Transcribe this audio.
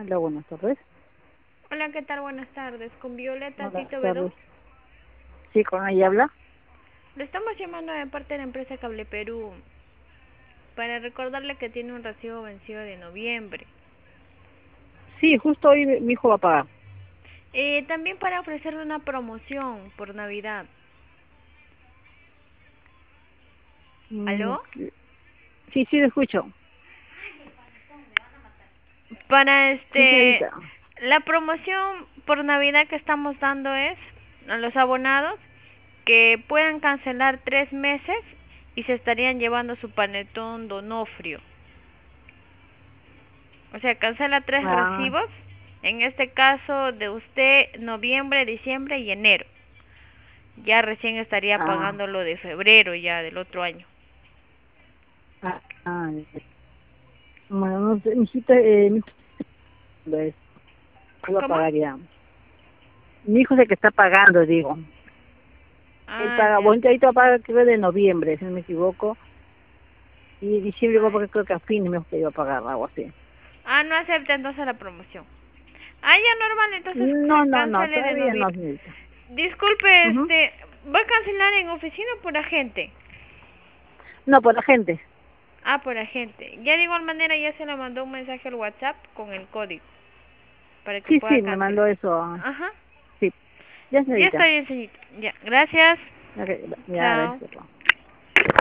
Hola, buenas tardes. Hola, ¿qué tal? Buenas tardes. Con Violeta Buenas Tito Bedú. tardes. Sí, con ella habla. Le estamos llamando de parte de la empresa Cable Perú para recordarle que tiene un recibo vencido de noviembre. Sí, justo hoy mi hijo va a pagar. También para ofrecerle una promoción por Navidad. Mm, ¿Aló? sí, sí, lo escucho. Para Sí, señorita. la promoción por Navidad que estamos dando es a los abonados que puedan cancelar 3 meses y se estarían llevando su panetón Donofrio. O sea, cancela tres Ah, recibos, en este caso de usted noviembre, diciembre y enero. Ya recién estaría ah, pagando lo de febrero ya del otro año. ya. Bueno, no sé, mi hijo es, él va a ¿Cómo? pagar ya. Mi hijo es el que está pagando, digo. Él Ah, paga, ya. bueno, ahorita va a pagar creo de noviembre, si no me equivoco. Y diciembre va a Ay. pagar, creo que a fin me dijo que iba a pagar, algo así. Ah, no acepta entonces la promoción. Ah, ya normal, entonces No, no, no, cancele de todavía no, noviembre. señorita. Disculpe, Ujú. ¿va a cancelar en oficina o por agente? No, por la gente. Ah, por agente. Ya de igual manera ya se le mandó un mensaje al WhatsApp con el código para que Sí, pueda sí, me cancelar. mandó eso. Ajá. Sí, ya, Ya está señorita. bien, señorita. Ya, gracias. Ok, ya, Chao. gracias.